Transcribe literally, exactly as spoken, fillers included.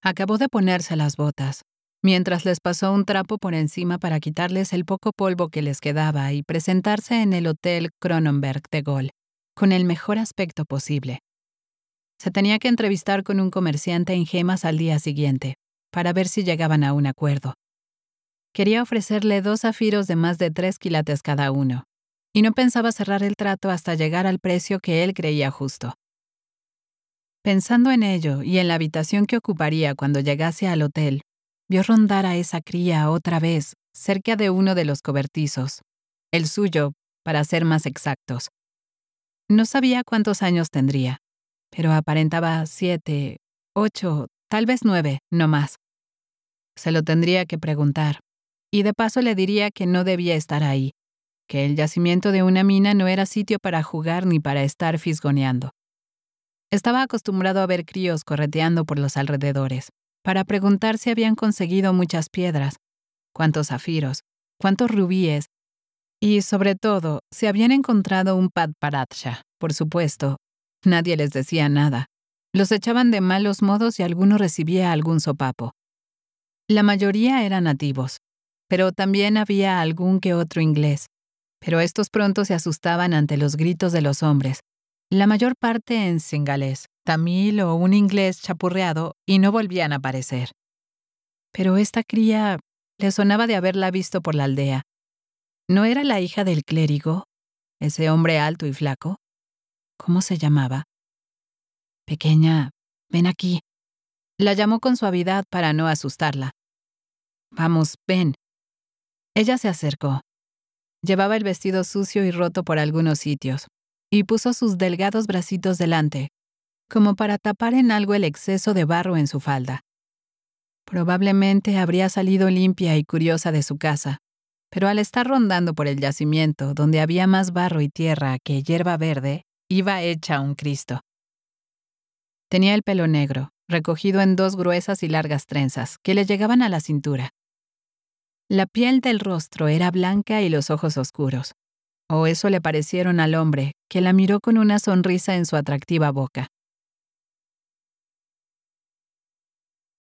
Acabó de ponerse las botas, mientras les pasó un trapo por encima para quitarles el poco polvo que les quedaba y presentarse en el Hotel Cronenberg de Gaulle, con el mejor aspecto posible. Se tenía que entrevistar con un comerciante en gemas al día siguiente, para ver si llegaban a un acuerdo. Quería ofrecerle dos zafiros de más de tres quilates cada uno, y no pensaba cerrar el trato hasta llegar al precio que él creía justo. Pensando en ello y en la habitación que ocuparía cuando llegase al hotel, vio rondar a esa cría otra vez cerca de uno de los cobertizos, el suyo, para ser más exactos. No sabía cuántos años tendría, pero aparentaba siete, ocho, tal vez nueve, no más. Se lo tendría que preguntar, y de paso le diría que no debía estar ahí, que el yacimiento de una mina no era sitio para jugar ni para estar fisgoneando. Estaba acostumbrado a ver críos correteando por los alrededores, para preguntar si habían conseguido muchas piedras, cuántos zafiros, cuántos rubíes, y, sobre todo, si habían encontrado un Padparadscha. Por supuesto, nadie les decía nada. Los echaban de malos modos y alguno recibía algún sopapo. La mayoría eran nativos, pero también había algún que otro inglés. Pero estos pronto se asustaban ante los gritos de los hombres, la mayor parte en singalés, tamil o un inglés chapurreado, y no volvían a aparecer. Pero esta cría le sonaba de haberla visto por la aldea. ¿No era la hija del clérigo, ese hombre alto y flaco? ¿Cómo se llamaba? Pequeña, ven aquí. La llamó con suavidad para no asustarla. Vamos, ven. Ella se acercó. Llevaba el vestido sucio y roto por algunos sitios, y puso sus delgados bracitos delante, como para tapar en algo el exceso de barro en su falda. Probablemente habría salido limpia y curiosa de su casa, pero al estar rondando por el yacimiento, donde había más barro y tierra que hierba verde, iba hecha un Cristo. Tenía el pelo negro, recogido en dos gruesas y largas trenzas, que le llegaban a la cintura. La piel del rostro era blanca y los ojos oscuros, o eso le parecieron al hombre, que la miró con una sonrisa en su atractiva boca.